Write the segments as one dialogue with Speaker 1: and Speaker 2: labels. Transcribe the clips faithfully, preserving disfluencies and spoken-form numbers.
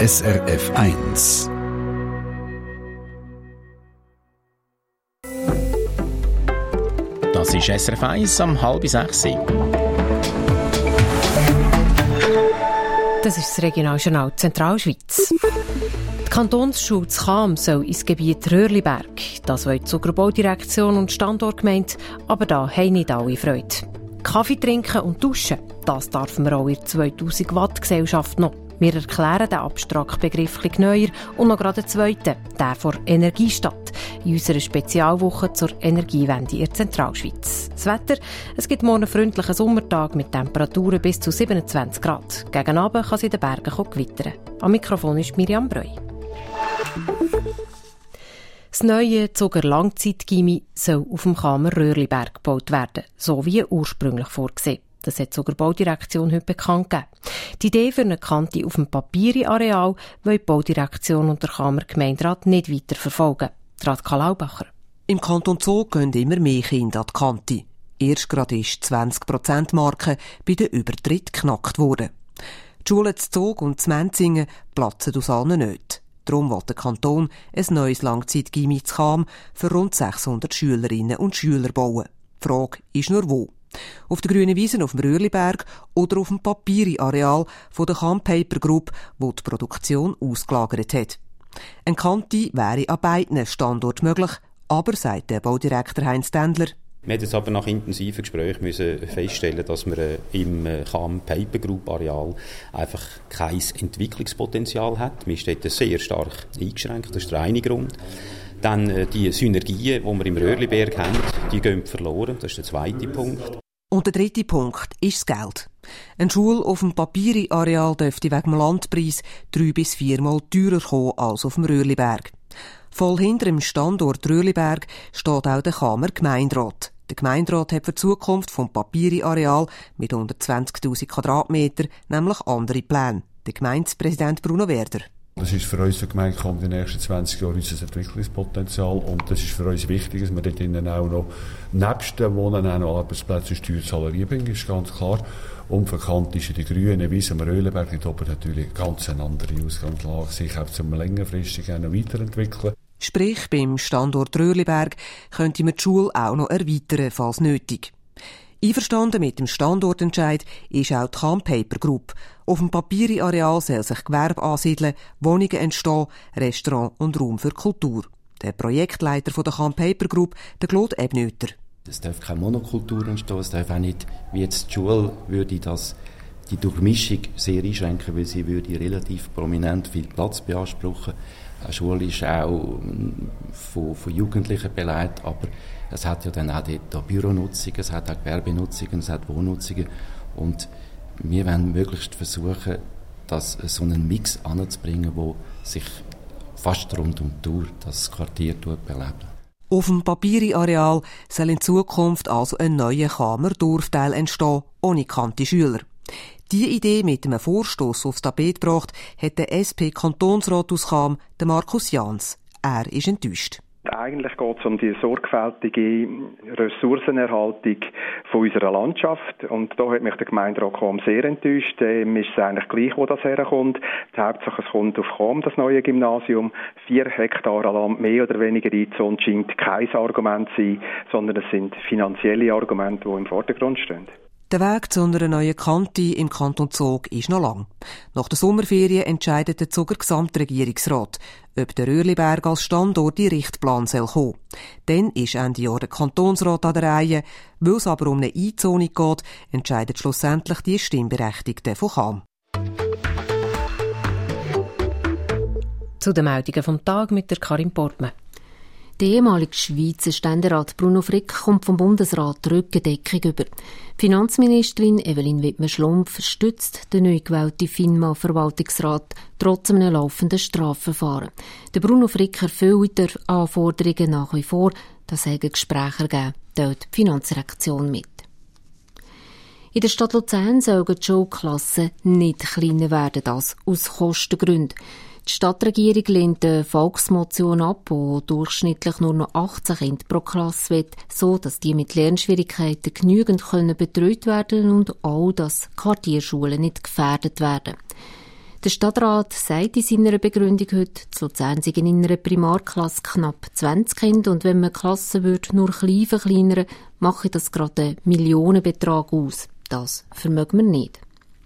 Speaker 1: S R F eins.
Speaker 2: Das ist S R F eins am halb sechs.
Speaker 3: Das ist das Regionaljournal Zentralschweiz. Die Kantonsschule Cham soll ins Gebiet Röhrliberg. Das wollen die Zuckerbaudirektion und Standortgemeinde, aber da haben nicht alle Freude. Kaffee trinken und duschen, das darf man auch in der zweitausend Watt Gesellschaft noch. Wir erklären den abstrakten Begriff etwas neuer und noch gerade den zweiten, der von Energiestadt, in unserer Spezialwoche zur Energiewende in der Zentralschweiz. Das Wetter, es gibt morgen einen freundlichen Sommertag mit Temperaturen bis zu siebenundzwanzig Grad. Gegen Abend kann es in den Bergen gewittern. Am Mikrofon ist Miriam Breu. Das neue Zuger Langzeit-Gymi soll auf dem Chamer Röhrliberg gebaut werden, so wie ursprünglich vorgesehen. Das hat die Zuckerbaudirektion heute bekannt gegeben. Die Idee für eine Kante auf dem Papiri-Areal will die Baudirektion und der Chamer Gemeinderat nicht weiter verfolgen. Radka Laubacher.
Speaker 4: Im Kanton Zug gehen immer mehr Kinder an die Kante. Erst gerade ist die zwanzig Prozent Marke bei den Übertritt geknackt worden. Die Schulen zu Zug und zu Menzingen platzen aus allen Nöten. Darum will der Kanton ein neues Langzeit-Gymi zu Cham für rund sechshundert Schülerinnen und Schüler bauen. Die Frage ist nur wo. Auf der grünen Wiese auf dem Röhrliberg oder auf dem Papiri-Areal von der Cham Paper Group, wo die Produktion ausgelagert hat. Eine Kante wäre an beiden Standorten möglich, aber, sagt der Baudirektor Heinz Dendler,
Speaker 5: wir mussten jetzt aber nach intensiven Gesprächen müssen feststellen, dass wir äh, im äh, Cham Paper Group Areal einfach kein Entwicklungspotenzial hat. Wir sind dort sehr stark eingeschränkt, das ist der eine Grund. Dann äh, die Synergien, die wir im Röhrliberg haben, die gehen verloren, das ist der zweite Punkt.
Speaker 4: Und der dritte Punkt ist das Geld. Eine Schule auf dem Papiri-Areal dürfte wegen dem Landpreis drei bis viermal teurer kommen als auf dem Röhrliberg. Voll hinter dem Standort Röhrliberg steht auch der Chamer Gemeinderat. Der Gemeinderat hat für die Zukunft vom Papiri-Areal mit hundertzwanzigtausend Quadratmeter nämlich andere Pläne. Der Gemeindepräsident Bruno Werder.
Speaker 6: Das ist für uns, die Gemeinde, kommt in den nächsten zwanzig Jahren unser Entwicklungspotenzial. Und das ist für uns wichtig, dass wir dort innen auch noch, nebst dem Wohnen, auch noch Arbeitsplätze und Steuerzahler reinbringen, ist ganz klar. Und verkannt ist in der grünen Wiese am Röhrliberg nicht oben natürlich ganz eine andere Ausgangslage, sich auch zum längerfristig noch weiterentwickeln.
Speaker 4: Sprich, beim Standort Röhrliberg könnte man die Schule auch noch erweitern, falls nötig. Einverstanden mit dem Standortentscheid ist auch die Cham Paper Group. Auf dem Papiri-Areal soll sich Gewerbe ansiedeln, Wohnungen entstehen, Restaurant und Raum für Kultur. Der Projektleiter von der Cham Paper Group, der Claude Ebnöter.
Speaker 7: Es darf keine Monokultur entstehen, es darf auch nicht, wie jetzt die Schule, würde das die Durchmischung sehr einschränken, weil sie würde relativ prominent viel Platz beanspruchen. Eine Schule ist auch von, von Jugendlichen beleidigt, aber es hat ja dann auch dort Büronutzungen, es hat auch Gewerbenutzungen, es hat Wohnnutzungen und wir wollen möglichst versuchen, dass so einen Mix anzubringen, der sich fast rund um die Tour das Quartier belebt.
Speaker 4: Auf dem Papiri-Areal soll in Zukunft also ein neuer Chamer Dorfteil entstehen, ohne kannte Schüler. Diese Idee mit einem Vorstoss aufs Tapet gebracht hat der S P-Kantonsrat aus Cham, der Markus Jans. Er ist enttäuscht.
Speaker 8: Eigentlich geht es um die sorgfältige Ressourcenerhaltung von unserer Landschaft. Und da hat mich der Gemeinderat Cham sehr enttäuscht. Ihm ist es eigentlich gleich, wo das herkommt. Die Hauptsache, es kommt auf Cham, das neue Gymnasium. Vier Hektar Land mehr oder weniger einzuholen scheint kein Argument zu sein, sondern es sind finanzielle Argumente, die im Vordergrund stehen.
Speaker 4: Der Weg zu einer neuen Kante im Kanton Zug ist noch lang. Nach der Sommerferien entscheidet der Zuger Gesamtregierungsrat, ob der Röhrliberg als Standort in Richtplan soll kommen. Dann ist Ende Jahr der Kantonsrat an der Reihe. Weil es aber um eine Einzonung geht, entscheidet schlussendlich die Stimmberechtigten von Cham.
Speaker 3: Zu den Meldungen vom Tag mit der Karin Portmann.
Speaker 9: Der ehemalige Schweizer Ständerat Bruno Frick kommt vom Bundesrat Rückendeckung über. Finanzministerin Evelyn Wittmer-Schlumpf stützt den neu gewählten FINMA-Verwaltungsrat trotz einem laufenden Strafverfahren. Der Bruno Frick erfüllt die Anforderungen nach wie vor. Das haben Gespräche ergeben, teilt die Finanzdirektion mit. In der Stadt Luzern sollen die Schulklassen nicht kleiner werden, das aus Kostengründen. Die Stadtregierung lehnt eine Volksmotion ab, die durchschnittlich nur noch achtzehn Kinder pro Klasse will, so dass die mit Lernschwierigkeiten genügend können betreut werden und auch, dass Quartierschulen nicht gefährdet werden. Der Stadtrat sagt in seiner Begründung heute, zu Luzern seien in einer Primarklasse knapp zwanzig Kinder und wenn man die Klasse würde nur klein verkleinern, mache das gerade einen Millionenbetrag aus. Das vermögen wir nicht.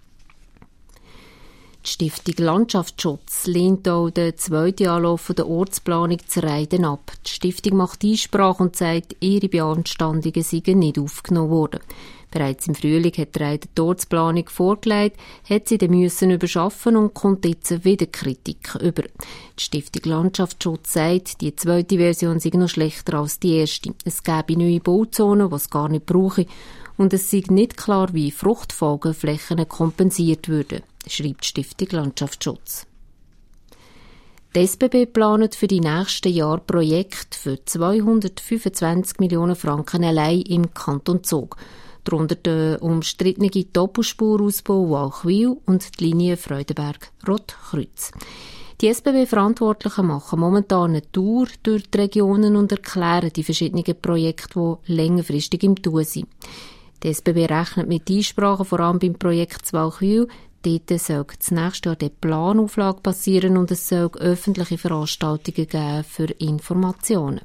Speaker 9: Die Stiftung Landschaftsschutz lehnt auch den zweiten Anlauf der Ortsplanung zu Reiden ab. Die Stiftung macht Einsprache und sagt, ihre Beanstandungen seien nicht aufgenommen worden. Bereits im Frühling hat die Reiden die Ortsplanung vorgelegt, hat sie dann müssen überschaffen und kommt jetzt wieder Kritik über. Die Stiftung Landschaftsschutz sagt, die zweite Version sei noch schlechter als die erste. Es gäbe neue Bauzonen, die es gar nicht brauche, und es sei nicht klar, wie Fruchtfolgeflächen kompensiert würden, schreibt die Stiftung Landschaftsschutz. Die S B B plant für die nächsten Jahre Projekte für zweihundertfünfundzwanzig Millionen Franken allein im Kanton Zug. Darunter der umstrittene Doppelspurausbau Walchwil und die Linie Freudenberg-Rotkreuz. Die S B B-Verantwortlichen machen momentan eine Tour durch die Regionen und erklären die verschiedenen Projekte, die längerfristig im Tun sind. Die S B B rechnet mit Einsprachen, vor allem beim Projekt Walchwil. Dort soll das nächste Jahr die Planauflage passieren und es soll öffentliche Veranstaltungen geben für Informationen.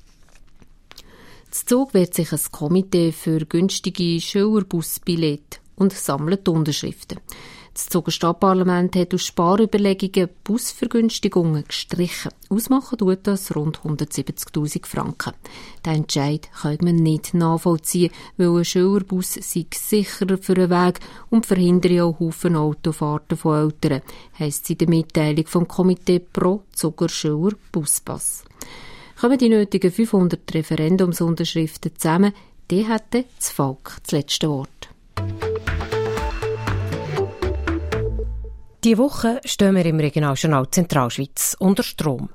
Speaker 9: In Zug wird sich ein Komitee für günstige Schülerbusbillette und sammelt Unterschriften. Das Zuger Stadtparlament hat aus Sparüberlegungen Busvergünstigungen gestrichen. Ausmachen tut das rund hundertsiebzigtausend Franken. Den Entscheid kann man nicht nachvollziehen, weil ein Schülerbus sei sicherer für den Weg und verhindere auch Haufen Autofahrten von Eltern, heisst es in der Mitteilung vom Komitee pro Zuger Schüler Buspass. Kommen die nötigen fünfhundert Referendumsunterschriften zusammen, die hätte das Volk das letzte Wort.
Speaker 3: Diese Woche stehen wir im Regionaljournal Zentralschweiz unter Strom.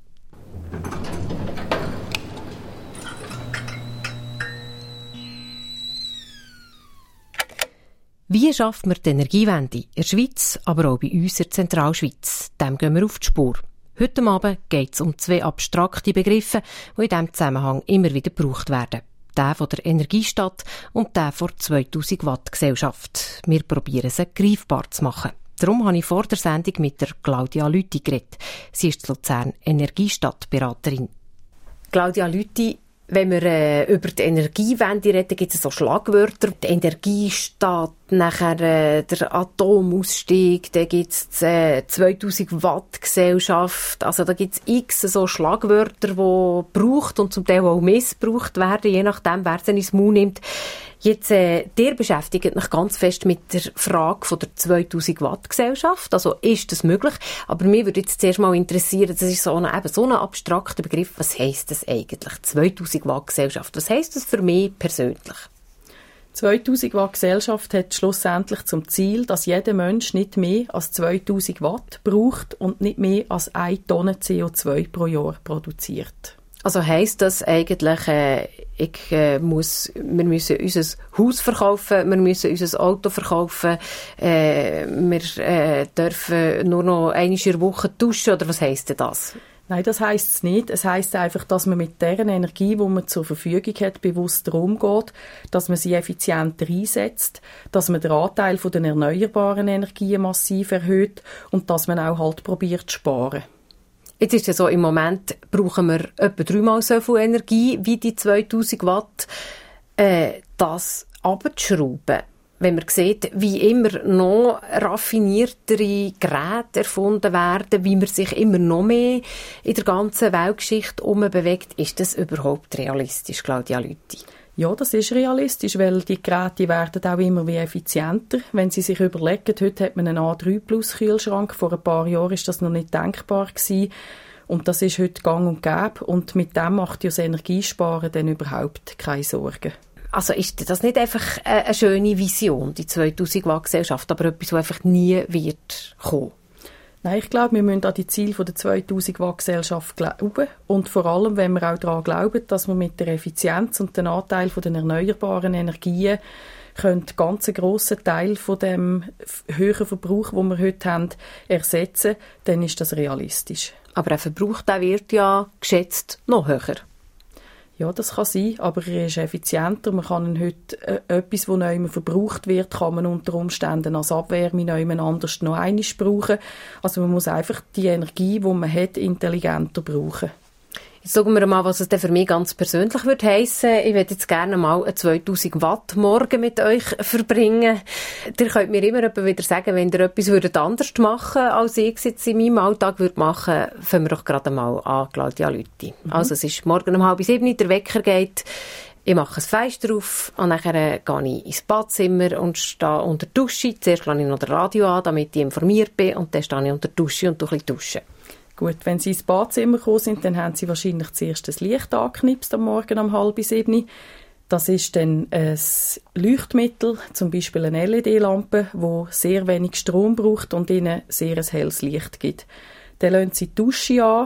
Speaker 3: Wie schafft man die Energiewende in der Schweiz, aber auch bei uns in der Zentralschweiz? Dem gehen wir auf die Spur. Heute Abend geht es um zwei abstrakte Begriffe, die in diesem Zusammenhang immer wieder gebraucht werden. Der von der Energiestadt und der von der zweitausend Watt Gesellschaft. Wir probieren sie greifbar zu machen. Darum habe ich vor der Sendung mit der Claudia Lüthi geredet. Sie ist die Luzern Energiestadtberaterin. Claudia Lüthi, wenn wir äh, über die Energiewende reden, gibt es so Schlagwörter. Die Energiestadt, nachher äh, der Atomausstieg, dann gibt es die äh, zweitausend Watt Gesellschaft. Also da gibt es x so Schlagwörter, die gebraucht und zum Teil auch missbraucht werden, je nachdem, wer sie ins Maul nimmt. Jetzt, äh, ihr beschäftigt euch ganz fest mit der Frage von der zweitausend Watt Gesellschaft. Also, ist das möglich? Aber mich würde jetzt zuerst mal interessieren, das ist so ein, eben so ein abstrakter Begriff. Was heisst das eigentlich? zweitausend Watt Gesellschaft. Was heisst das für mich persönlich?
Speaker 10: zweitausend Watt Gesellschaft hat schlussendlich zum Ziel, dass jeder Mensch nicht mehr als zweitausend Watt braucht und nicht mehr als eine Tonne C O zwei pro Jahr produziert.
Speaker 3: Also heisst das eigentlich, äh, ich, äh, muss, wir müssen unser Haus verkaufen, wir müssen unser Auto verkaufen, äh, wir äh, dürfen nur noch einmal in der Woche duschen, oder was heisst denn das?
Speaker 10: Nein, das heisst es nicht. Es heisst einfach, dass man mit der Energie, die man zur Verfügung hat, bewusster umgeht, dass man sie effizienter einsetzt, dass man den Anteil von den erneuerbaren Energien massiv erhöht und dass man auch halt probiert zu sparen.
Speaker 3: Jetzt ist ja so, im Moment brauchen wir etwa dreimal so viel Energie wie die zweitausend Watt. Äh, das abzuschrauben, wenn man sieht, wie immer noch raffiniertere Geräte erfunden werden, wie man sich immer noch mehr in der ganzen Weltgeschichte bewegt, ist das überhaupt realistisch, Claudia Lüthi?
Speaker 10: Ja, das ist realistisch, weil die Geräte werden auch immer wie effizienter. Wenn Sie sich überlegen, heute hat man einen A drei Plus Kühlschrank, vor ein paar Jahren ist das noch nicht denkbar gewesen. Und das ist heute gang und gäbe. Und mit dem macht ja das Energiesparen dann überhaupt keine Sorgen.
Speaker 3: Also ist das nicht einfach eine schöne Vision, die zweitausend Watt Gesellschaft, aber etwas, das einfach nie wird kommen?
Speaker 10: Nein, ich glaube, wir müssen an die Ziele der zweitausend Watt Gesellschaft glauben. Und vor allem, wenn wir auch daran glauben, dass wir mit der Effizienz und dem Anteil von den erneuerbaren Energien können ganz einen grossen Teil von dem höheren Verbrauch, den wir heute haben, ersetzen, dann ist das realistisch.
Speaker 3: Aber der Verbrauch, der wird ja geschätzt noch höher.
Speaker 10: Ja, das kann sein, aber er ist effizienter. Man kann ihn heute, äh, etwas, das nicht mehr verbraucht wird, kann man unter Umständen als Abwärme nicht mehr anders noch einmal brauchen. Also man muss einfach die Energie, die man hat, intelligenter brauchen.
Speaker 3: Jetzt schauen wir mal, was es denn für mich ganz persönlich würde heissen. Ich würde jetzt gerne mal einen zweitausend Watt morgen mit euch verbringen. Ihr könnt mir immer wieder sagen, wenn ihr etwas anders machen würdet, als ich es jetzt in meinem Alltag würde machen, fangen wir doch gerade mal an, Claudia Lüthi. Mhm. Also es ist morgen um halb sieben, der Wecker geht. Ich mache ein Fenster auf und dann gehe ich ins Badzimmer und stehe unter der Dusche. Zuerst lasse ich noch das Radio an, damit ich informiert bin, und dann stehe ich unter der Dusche und tue ein bisschen duschen.
Speaker 10: Gut, wenn Sie ins Badzimmer gekommen sind, dann haben Sie wahrscheinlich zuerst das Licht angeknipst am Morgen um halb sieben. Das ist dann ein Leuchtmittel, zum Beispiel eine L E D-Lampe, die sehr wenig Strom braucht und Ihnen sehr ein helles Licht gibt. Dann lassen Sie die Dusche an.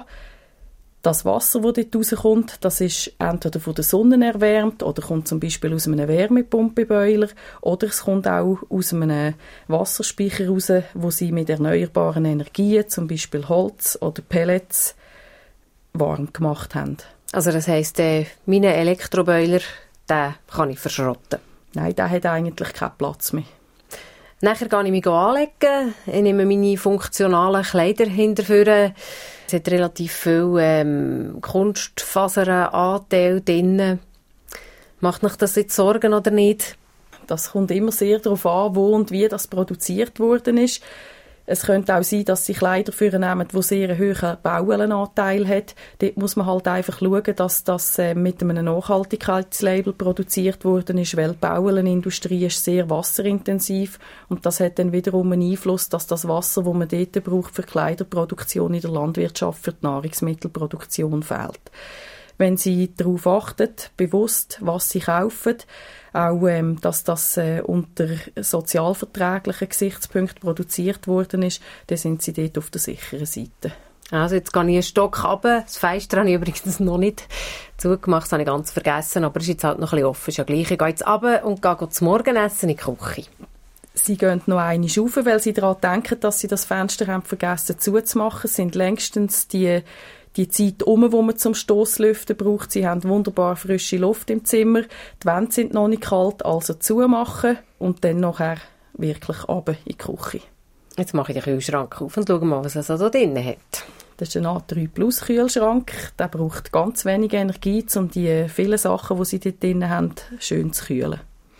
Speaker 10: Das Wasser, das dort rauskommt, das ist entweder von der Sonne erwärmt oder kommt zum Beispiel aus einem Wärmepumpeboiler oder es kommt auch aus einem Wasserspeicher raus, wo Sie mit erneuerbaren Energien, zum Beispiel Holz oder Pellets, warm gemacht haben.
Speaker 3: Also das heisst, äh, mein Elektroboiler, den kann ich verschrotten?
Speaker 10: Nein, der hat eigentlich keinen Platz mehr.
Speaker 3: Nachher gehe ich mich anlegen. Ich nehme meine funktionalen Kleider hinterher. Es hat relativ viel ähm, Kunstfaseranteil drin. Macht euch das jetzt Sorgen oder nicht?
Speaker 10: Das kommt immer sehr darauf an, wo und wie das produziert worden ist. Es könnte auch sein, dass sie Kleider für nehmen, die sehr einen hohen Baumwollenanteil hat. Dort muss man halt einfach schauen, dass das äh, mit einem Nachhaltigkeitslabel produziert worden ist, weil die Baumwollenindustrie ist sehr wasserintensiv und das hat dann wiederum einen Einfluss, dass das Wasser, das man dort braucht für die Kleiderproduktion in der Landwirtschaft, für die Nahrungsmittelproduktion fehlt. Wenn Sie darauf achten, bewusst, was Sie kaufen, auch, ähm, dass das äh, unter sozialverträglichen Gesichtspunkten produziert worden ist, dann sind Sie dort auf der sicheren Seite.
Speaker 3: Also jetzt gehe ich einen Stock runter. Das Fenster habe ich übrigens noch nicht zugemacht, das habe ich ganz vergessen, aber es ist jetzt halt noch ein bisschen offen. Ist ja gleich. Ich gehe jetzt runter und gehe zum Morgenessen in die Küche.
Speaker 10: Sie gehen noch einmal rauf, weil Sie daran denken, dass Sie das Fenster haben vergessen zuzumachen. Es sind längstens die Die Zeit um, wo man zum Stosslüften braucht. Sie haben wunderbar frische Luft im Zimmer. Die Wände sind noch nicht kalt, also zumachen und dann nachher wirklich runter in die Küche.
Speaker 3: Jetzt mache ich den Kühlschrank auf und schaue mal, was es also drin hat.
Speaker 10: Das ist ein A drei Plus Kühlschrank. Der braucht ganz wenig Energie, um die vielen Sachen, die Sie dort drin haben, schön zu kühlen.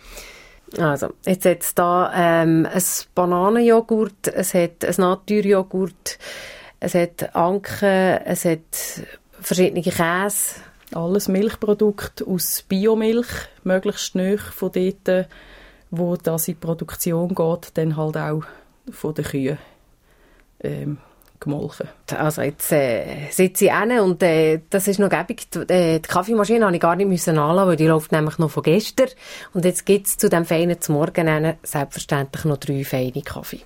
Speaker 3: Also, jetzt hat es hier ähm, ein Bananenjoghurt, es hat ein Naturjoghurt, es hat Anken, es hat verschiedene Käse.
Speaker 10: Alles Milchprodukte aus Biomilch, möglichst nahe von dort, wo das in die Produktion geht, dann halt auch von den Kühen ähm, gemolken.
Speaker 3: Also jetzt äh, sitze ich hin und äh, das ist noch gäbig. Die, äh, die Kaffeemaschine musste ich gar nicht müssen anlassen, weil die läuft nämlich noch von gestern. Und jetzt gibt es zu dem feinen zum Morgen selbstverständlich noch drei feine Kaffee.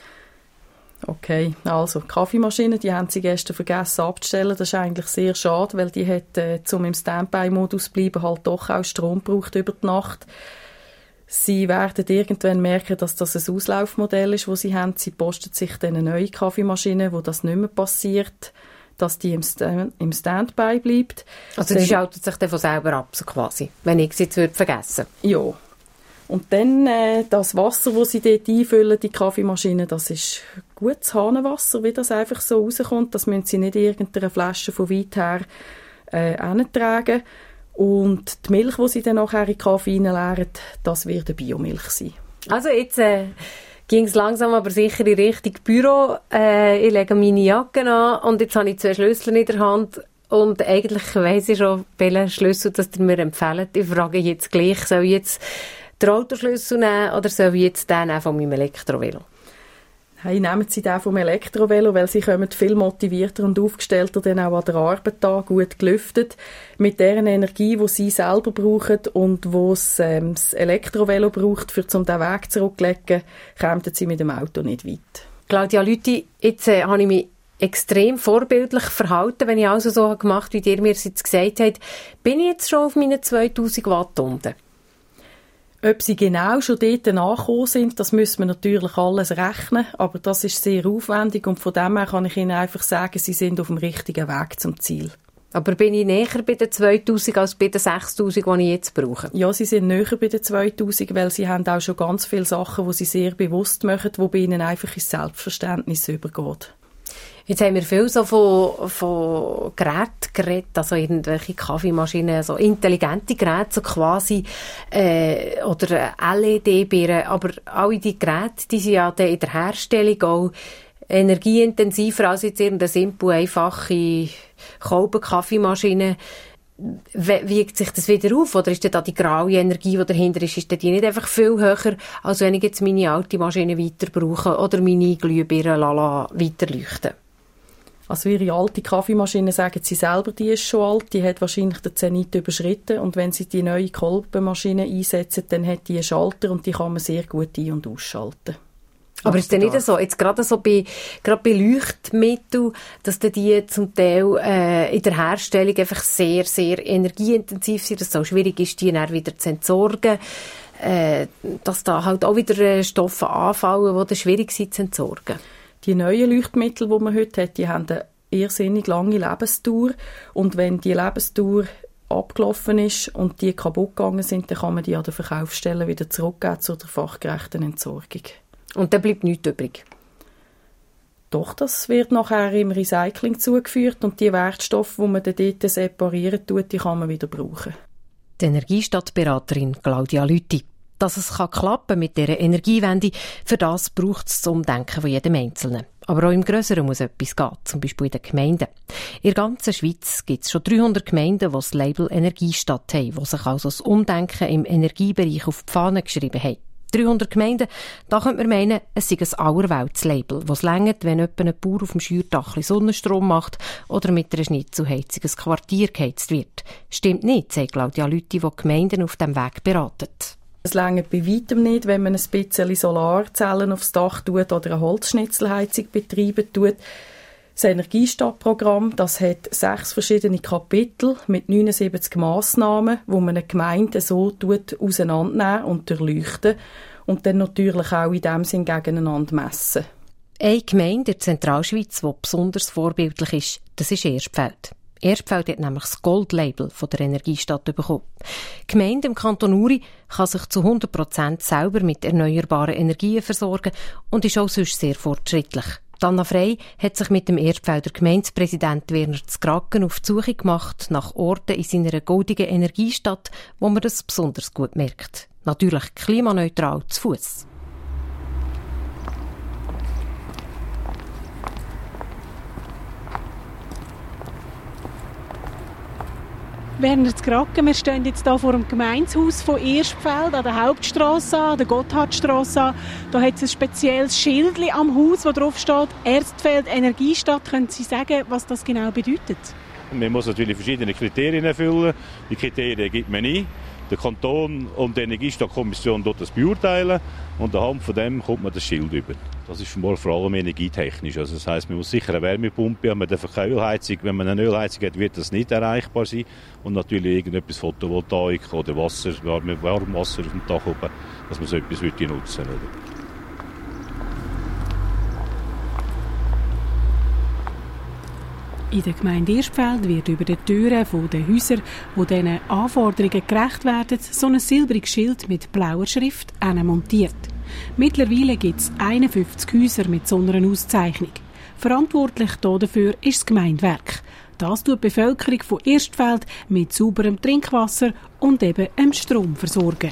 Speaker 10: Okay, also die Kaffeemaschine, die haben sie gestern vergessen abzustellen. Das ist eigentlich sehr schade, weil die hat, äh, zum im Standby-Modus bleiben, halt doch auch Strom gebraucht über die Nacht. Sie werden irgendwann merken, dass das ein Auslaufmodell ist, das sie haben. Sie posten sich dann eine neue Kaffeemaschine, wo das nicht mehr passiert, dass die im, Stand- im Standby bleibt.
Speaker 3: Also die schaltet sich dann von selber ab, so quasi, wenn ich sie jetzt würde vergessen.
Speaker 10: Ja. Und dann äh, das Wasser, das sie dort einfüllen, die Kaffeemaschine, das ist gutes Hahnenwasser, wie das einfach so rauskommt. Das müssen sie nicht in irgendeiner Flasche von weit her äh, hintragen. Und die Milch, die sie dann nachher in den Kaffee reinleeren, das wird eine Biomilch sein.
Speaker 3: Also jetzt äh, ging es langsam aber sicher in Richtung Büro. Äh, ich lege meine Jacke an und jetzt habe ich zwei Schlüssel in der Hand. Und eigentlich weiss ich schon, welchen Schlüssel das ihr mir empfehlt. Ich frage jetzt gleich, soll ich jetzt den Autoschlüssel nehmen oder soll ich jetzt den nehmen von meinem Elektrovelo?
Speaker 10: Hey, nehmen Sie den vom Elektrovelo, weil Sie kommen viel motivierter und aufgestellter dann auch an der Arbeit da, gut gelüftet, mit der Energie, die Sie selber brauchen und die ähm, das Elektrovelo braucht, für zum den Weg zurückzulegen, kommen Sie mit dem Auto nicht weit.
Speaker 3: Claudia Lüthi, jetzt äh, habe ich mich extrem vorbildlich verhalten, wenn ich also so gemacht habe, wie ihr mir es jetzt gesagt habt. Bin ich jetzt schon auf meine zweitausend Watt unten?
Speaker 10: Ob sie genau schon dort angekommen sind, das müssen wir natürlich alles rechnen, aber das ist sehr aufwendig und von dem her kann ich Ihnen einfach sagen, Sie sind auf dem richtigen Weg zum Ziel.
Speaker 3: Aber bin ich näher bei den zweitausend als bei den sechstausend, die ich jetzt brauche?
Speaker 10: Ja, sie sind näher bei den zweitausend, weil sie haben auch schon ganz viele Sachen, die sie sehr bewusst machen, die bei ihnen einfach ins Selbstverständnis übergeht.
Speaker 3: Jetzt haben wir viel so von, von Geräten geredet, also irgendwelche Kaffeemaschinen, so intelligente Geräte, so quasi, äh, oder L E D-Birnen, aber alle die Geräte, die sind ja in der Herstellung auch energieintensiver als jetzt irgendeine simple, einfache Kolben-Kaffeemaschine. Wiegt sich das wieder auf? Oder ist da die graue Energie, die dahinter ist, ist die nicht einfach viel höher, als wenn ich jetzt meine alte Maschine weiter brauche oder meine Glühbirnen lala weiter leuchten?
Speaker 10: Also ihre alte Kaffeemaschine, sagen sie selber, die ist schon alt, die hat wahrscheinlich den Zenit überschritten und wenn sie die neue Kolbenmaschine einsetzen, dann hat die einen Schalter und die kann man sehr gut ein- und ausschalten.
Speaker 3: Aber ist es denn nicht so, jetzt gerade so bei, gerade bei Leuchtmitteln, dass die zum Teil äh, in der Herstellung einfach sehr, sehr energieintensiv sind, dass es auch schwierig ist, die dann wieder zu entsorgen, äh, dass da halt auch wieder Stoffe anfallen, die dann schwierig sind zu entsorgen?
Speaker 10: Die neuen Leuchtmittel, die man heute hat, die haben eine irrsinnig lange Lebensdauer und wenn die Lebensdauer abgelaufen ist und die kaputt gegangen sind, dann kann man die an der Verkaufsstelle wieder zurückgeben zur fachgerechten Entsorgung.
Speaker 3: Und dann bleibt nichts übrig?
Speaker 10: Doch, das wird nachher im Recycling zugeführt und die Wertstoffe, die man dann dort separieren tut, die kann man wieder brauchen.
Speaker 3: Die Energiestadtberaterin Claudia Lüthi. Dass es klappen kann mit dieser Energiewende, für das braucht es das Umdenken von jedem Einzelnen. Aber auch im Grösseren muss etwas gehen, zum Beispiel in den Gemeinden. In der ganzen Schweiz gibt es schon dreihundert Gemeinden, die das Label Energiestadt haben, die sich also das Umdenken im Energiebereich auf die Fahne geschrieben haben. dreihundert Gemeinden, da könnte man meinen, es sei ein Allerwelts-Label, das es reicht, wenn jemand ein Bauer auf dem Scheuerdach Sonnenstrom macht oder mit einer Schnitzelheizung ein Quartier geheizt wird. Stimmt nicht, sagt Claudia Lüthi, die Gemeinden auf diesem Weg beraten.
Speaker 10: Es reicht bei weitem nicht, wenn man ein bisschen Solarzellen aufs Dach tut oder eine Holzschnitzelheizung betreiben tut. Das Energiestadtprogramm, das hat sechs verschiedene Kapitel mit neunundsiebzig Massnahmen, wo man eine Gemeinde so tut, auseinandernehmen und durchleuchten und dann natürlich auch in dem Sinn gegeneinander messen.
Speaker 3: Eine Gemeinde in der Zentralschweiz, die besonders vorbildlich ist, das ist Erstfeld. Erstfeld hat nämlich das Gold-Label von der Energiestadt bekommen. Die Gemeinde im Kanton Uri kann sich zu hundert Prozent selber mit erneuerbaren Energien versorgen und ist auch sonst sehr fortschrittlich. Anna Frey hat sich mit dem Erstfelder Gemeindepräsident Werner Zgracken auf die Suche gemacht nach Orten in seiner goldigen Energiestadt, wo man das besonders gut merkt. Natürlich klimaneutral zu Fuss.
Speaker 11: Werner Zgracken, wir stehen jetzt hier vor dem Gemeindehaus von Erstfeld an der Hauptstrasse, an der Gotthardstrasse. Da hat es ein spezielles Schild am Haus, wo drauf steht Erstfeld Energiestadt. Können Sie sagen, was das genau bedeutet?
Speaker 12: Man muss natürlich verschiedene Kriterien erfüllen. Die Kriterien gibt man ein. Der Kanton und die Energiestadtkommission dort das beurteilen und anhand von dem kommt man das Schild über. Das ist vor allem energietechnisch. Also das heisst, man muss sicher eine Wärmepumpe haben, man darf keine Ölheizung. Wenn man eine Ölheizung hat, wird das nicht erreichbar sein. Und natürlich irgendetwas Photovoltaik oder Wasser, Warmwasser auf dem Dach oben, dass man so etwas nutzen würde.
Speaker 11: In der Gemeinde Erstfeld wird über den Türen der Häuser, die diesen Anforderungen gerecht werden, so ein silbriges Schild mit blauer Schrift montiert. Mittlerweile gibt es einundfünfzig Häuser mit so einer Auszeichnung. Verantwortlich dafür ist das Gemeindewerk. Das tut die Bevölkerung von Erstfeld mit sauberem Trinkwasser und eben dem Strom versorgen.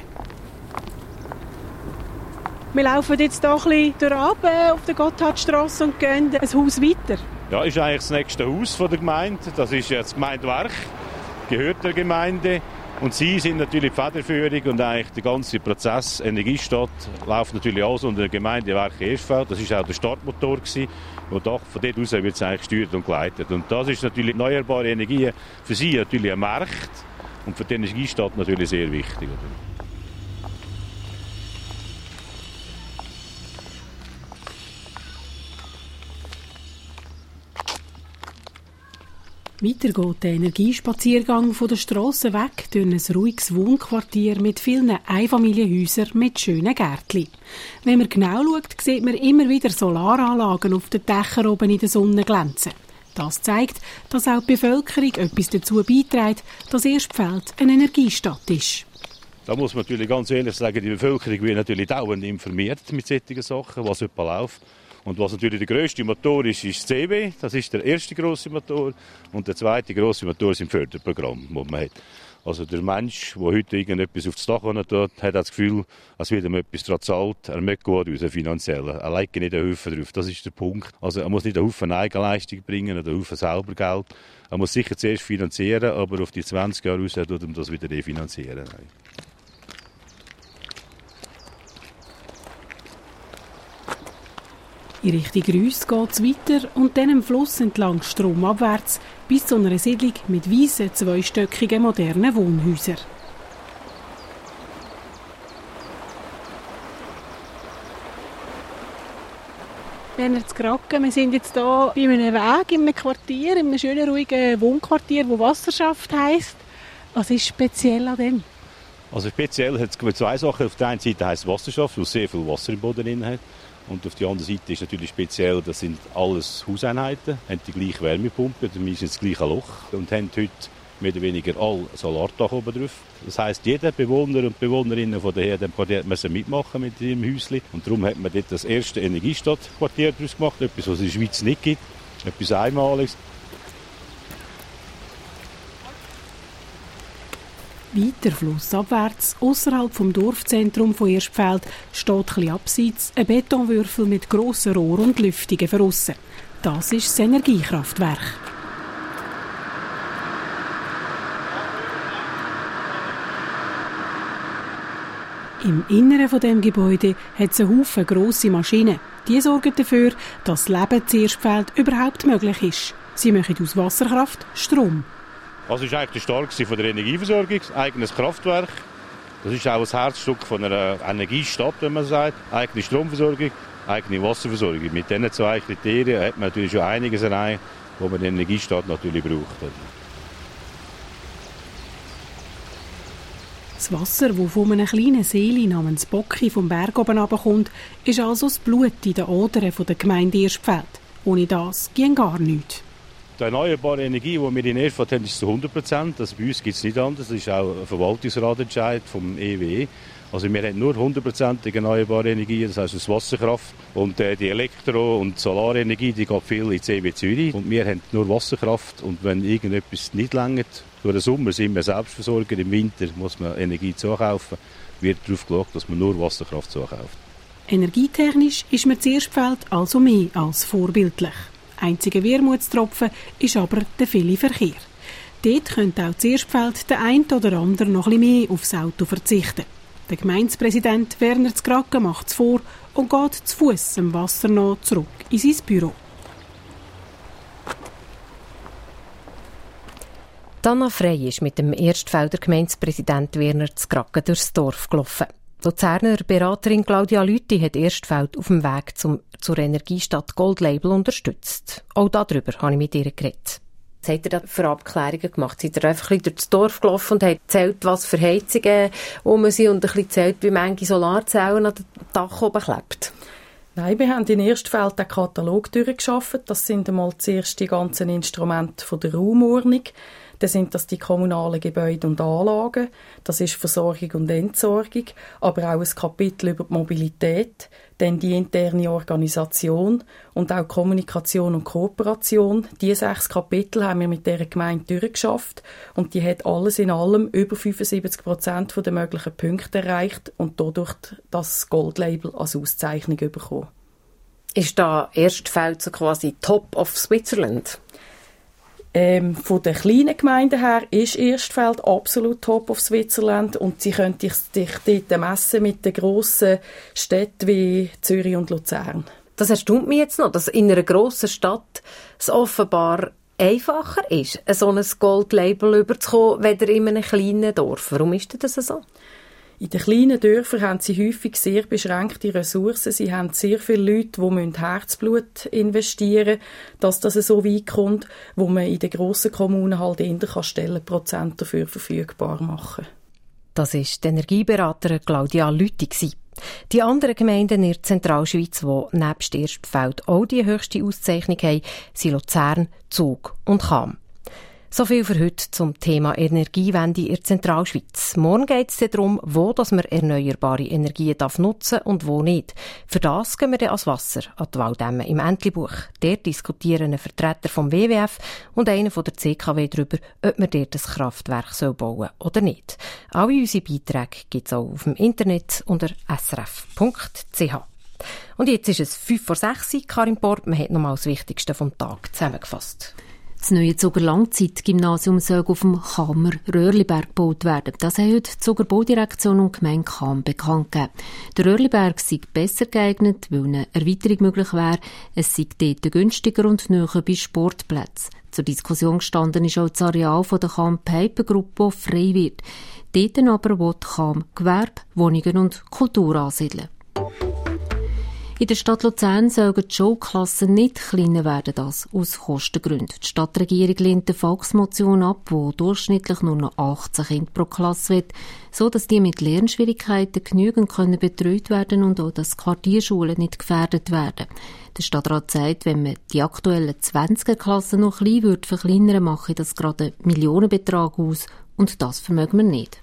Speaker 11: Wir laufen jetzt hier ein bisschen durch auf der Gotthardstrasse und gehen ein Haus weiter.
Speaker 12: Ja, ist eigentlich das nächste Haus der Gemeinde. Das ist ja das Gemeindewerk, gehört der Gemeinde. Und sie sind natürlich die Federführung und eigentlich der ganze Prozess Energiestadt läuft natürlich alles unter dem Gemeindewerk Erstfeld. Das war auch der Startmotor gewesen. Und von dort aus wird es eigentlich gesteuert und geleitet. Und das ist natürlich erneuerbare Energie für sie natürlich ein Markt und für die Energiestadt natürlich sehr wichtig.
Speaker 11: Weiter geht der Energiespaziergang von der Strasse weg durch ein ruhiges Wohnquartier mit vielen Einfamilienhäusern mit schönen Gärtchen. Wenn man genau schaut, sieht man immer wieder Solaranlagen auf den Dächern oben in der Sonne glänzen. Das zeigt, dass auch die Bevölkerung etwas dazu beiträgt, dass Erstfeld eine Energiestadt ist.
Speaker 12: Da muss man natürlich ganz ehrlich sagen, die Bevölkerung wird natürlich dauernd informiert mit solchen Sachen, was etwa läuft. Und was natürlich der grösste Motor ist, ist das C B. Das ist der erste grosse Motor. Und der zweite grosse Motor ist im Förderprogramm, das man hat. Also der Mensch, der heute irgendetwas aufs Dach tut, hat das Gefühl, als wird ihm etwas daran gezahlt. Er möchte gut raus, finanziell. Er legt nicht einen Haufen drauf. Das ist der Punkt. Also er muss nicht einen Haufen Eigenleistung bringen oder einen Haufen selber Geld. Er muss sicher zuerst finanzieren, aber auf die zwanzig Jahre raus tut er das wieder refinanzieren.
Speaker 11: In Richtung Rüss geht es weiter und dann am Fluss entlang stromabwärts bis zu einer Siedlung mit weißen, zweistöckigen, modernen Wohnhäusern. Werner Zgracken, wir sind jetzt hier bei einem Weg in einem Quartier, in einem schönen, ruhigen Wohnquartier, das Wasserschaft heisst. Was ist speziell an dem?
Speaker 12: Also speziell hat es zwei Sachen. Auf der einen Seite heisst es Wasserschaft, weil es sehr viel Wasser im Boden drin hat. Und auf der anderen Seite ist natürlich speziell, das sind alles Hauseinheiten, haben die gleiche Wärmepumpe, meistens das gleiche Loch und haben heute mehr oder weniger alle Solardach oben drauf. Das heisst, jeder Bewohner und Bewohnerinnen von der Herde müssen mitmachen mit ihrem Häuschen. Und darum hat man dort das erste Energiestadtquartier daraus gemacht, etwas, was es in der Schweiz nicht gibt, etwas Einmaliges.
Speaker 11: Weiter flussabwärts, ausserhalb vom Dorfzentrum von Erstfeld, steht ein bisschen abseits ein Betonwürfel mit grossen Rohren und Lüftungen von aussen. Das ist das Energiekraftwerk. Im Inneren von dem Gebäude hat es einen Haufen grosse Maschinen. Die sorgen dafür, dass das Leben in Erstfeld überhaupt möglich ist. Sie machen aus Wasserkraft Strom.
Speaker 12: Also ist eigentlich der Start von der Energieversorgung, eigenes Kraftwerk. Das ist auch das Herzstück von einer Energiestadt, wenn man sagt. Eigene Stromversorgung, eigene Wasserversorgung. Mit diesen zwei Kriterien hat man natürlich schon einiges erreicht, was man in der Energiestadt natürlich braucht.
Speaker 11: Das Wasser, das von einem kleinen See namens Bocki vom Berg oben herabkommt, ist also das Blut in den Adern der Gemeinde Erstfeld. Ohne das ging gar nichts.
Speaker 12: Die erneuerbare Energie, die wir in Erstfeld haben, ist zu hundert Prozent. Also bei uns gibt es nicht anders. Das ist auch ein Verwaltungsratentscheid vom E W E. Also wir haben nur hundert Prozent erneuerbare Energie, das heisst aus Wasserkraft. Und äh, die Elektro- und Solarenergie, die geht viel in C B Zürich. Und wir haben nur Wasserkraft. Und wenn irgendetwas nicht reicht, durch den Sommer sind wir Selbstversorger, im Winter muss man Energie zukaufen. Wird darauf geschaut, dass man nur Wasserkraft zukauft.
Speaker 11: Energietechnisch ist man in Erstfeld also mehr als vorbildlich. Einziger Wermutstropfen ist aber der viele Verkehr. Dort könnte auch in Erstfeld der eine oder andere noch ein bisschen mehr aufs Auto verzichten. Der Gemeindepräsident Werner Zgracken macht es vor und geht zu Fuss am Wasser noch zurück in sein Büro.
Speaker 3: Anna Frey ist mit dem Erstfelder Gemeindepräsident Werner Zgracken durchs Dorf gelaufen. Die Luzerner Beraterin Claudia Lüthi hat Erstfeld auf dem Weg zum, zur Energiestadt Goldlabel unterstützt. Auch darüber habe ich mit ihr geredet. Was habt ihr da für Abklärungen gemacht? Seid ihr einfach ein bisschen durchs Dorf gelaufen und habt erzählt, was für Heizungen um sind und ein bisschen erzählt, wie manche Solarzellen an dem Dach oben klebt?
Speaker 10: Nein, wir haben in Erstfeld den Katalog durchgearbeitet. Das sind einmal zuerst die ganzen Instrumente von der Raumordnung. Dann sind das die kommunalen Gebäude und Anlagen. Das ist Versorgung und Entsorgung. Aber auch ein Kapitel über die Mobilität. Dann die interne Organisation und auch Kommunikation und Kooperation. Diese sechs Kapitel haben wir mit dieser Gemeinde durchgeschafft. Und die hat alles in allem über fünfundsiebzig Prozent der möglichen Punkte erreicht und dadurch das Goldlabel als Auszeichnung bekommen.
Speaker 3: Ist da Erstfeld so quasi Top of Switzerland?
Speaker 10: Ähm, von den kleinen Gemeinden her ist Erstfeld absolut Top of Switzerland und sie könnte sich dort messen mit den grossen Städten wie Zürich und Luzern.
Speaker 3: Das erstaunt mich jetzt noch, dass in einer grossen Stadt es offenbar einfacher ist, so ein Goldlabel überzukommen, weder in einem kleinen Dorf. Warum ist das so?
Speaker 10: In den kleinen Dörfern haben sie häufig sehr beschränkte Ressourcen. Sie haben sehr viele Leute, die Herzblut investieren müssen, dass das so weit kommt, wo man in den grossen Kommunen halt eher Stellenprozent dafür verfügbar machen kann.
Speaker 3: Das war die Energieberaterin Claudia Lüthi. Die anderen Gemeinden in der Zentralschweiz, die nebst Erstfeld auch die höchste Auszeichnung haben, sind Luzern, Zug und Cham. So viel für heute zum Thema Energiewende in der Zentralschweiz. Morgen geht es darum, wo dass man erneuerbare Energien darf nutzen und wo nicht. Für das gehen wir dann ans Wasser, an die Waldämme im Entlebuch. Dort diskutieren ein Vertreter vom W W F und einer von der C K W darüber, ob man dort ein Kraftwerk bauen soll oder nicht. Alle unsere Beiträge gibt es auch auf dem Internet unter s r f punkt c h. Und jetzt ist es fünf vor sechs. Karin Port, man hat nochmal das Wichtigste vom Tag zusammengefasst.
Speaker 9: Das neue Zuger Langzeitgymnasium soll auf dem Chamer Röhrliberg gebaut werden. Das haben heute die Zuger Baudirektion und Gemeinde Cham bekannt gegeben. Der Röhrliberg sei besser geeignet, weil eine Erweiterung möglich wäre. Es sei dort günstiger und näher bei Sportplätzen. Zur Diskussion gestanden ist auch das Areal von der Cham Piper Gruppe, das frei wird. Dort aber will Cham Gewerbe, Wohnungen und Kultur ansiedeln. In der Stadt Luzern sollen die Schulklassen nicht kleiner werden, das aus Kostengründen. Die Stadtregierung lehnt die Volksmotion ab, die durchschnittlich nur noch achtzehn Kinder pro Klasse will, so dass die mit Lernschwierigkeiten genügend können betreut werden und auch dass Quartierschulen nicht gefährdet werden. Der Stadtrat sagt, wenn man die aktuellen zwanziger Klassen noch klein würde verkleinern, mache das gerade einen Millionenbetrag aus und das vermögen wir nicht.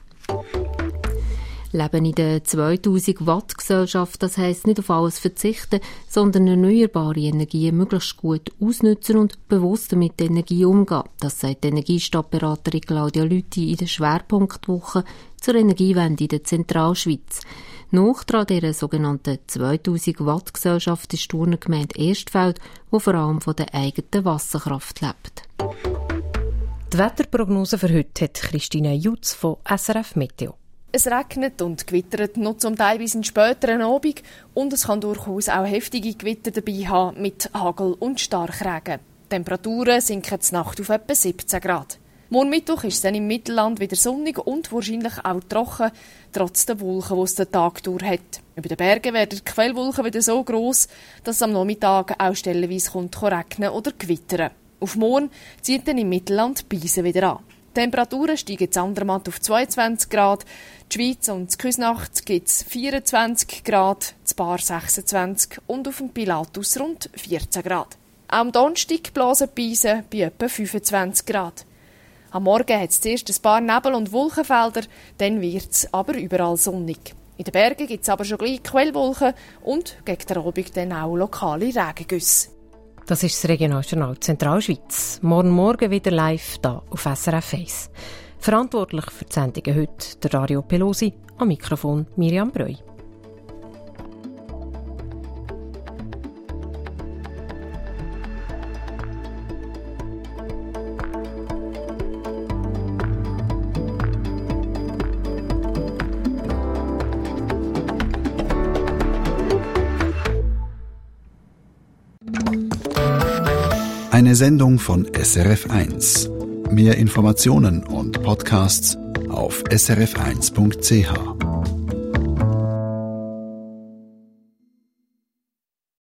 Speaker 9: Leben in der zweitausend Watt Gesellschaft, das heisst nicht auf alles verzichten, sondern erneuerbare Energien möglichst gut ausnutzen und bewusst mit Energie umgehen. Das sagt die Energiestadtberaterin Claudia Lüthi in der Schwerpunktwoche zur Energiewende in der Zentralschweiz. Nachdran dieser sogenannten zweitausend Watt Gesellschaft ist die Thuner Gemeinde Erstfeld, die vor allem von der eigenen Wasserkraft lebt.
Speaker 3: Die Wetterprognose für heute hat Christine Jutz von S R F Meteo.
Speaker 13: Es regnet und gewittert noch zum Teil bis in späteren Abend und es kann durchaus auch heftige Gewitter dabei haben mit Hagel und Starkregen. Die Temperaturen sinken zur Nacht auf etwa siebzehn Grad. Morgen Mittwoch ist es dann im Mittelland wieder sonnig und wahrscheinlich auch trocken, trotz der Wolken, die es den Tag durch hat. Über den Bergen werden die Quellwolken wieder so gross, dass es am Nachmittag auch stellenweise kommt regnen oder gewittern. Auf morgen zieht dann im Mittelland die Beise wieder an. Die Temperaturen steigen in Andermatt auf zweiundzwanzig Grad, die Schweiz und in Küsnacht gibt es vierundzwanzig Grad, in Bar sechsundzwanzig und auf dem Pilatus rund vierzehn Grad. Auch am Donnerstag blasen die Beise bei etwa fünfundzwanzig Grad. Am Morgen hat es zuerst ein paar Nebel- und Wolkenfelder, dann wird es aber überall sonnig. In den Bergen gibt es aber schon gleich Quellwolken und gegen den Abend dann auch lokale Regengüsse.
Speaker 3: Das ist das Regionaljournal Zentralschweiz. Morgen Morgen wieder live hier auf S R F eins. Verantwortlich für die Sendungen heute der Dario Pelosi, am Mikrofon Miriam Breu.
Speaker 1: Eine Sendung von S R F eins. Mehr Informationen und Podcasts auf s r f eins punkt c h.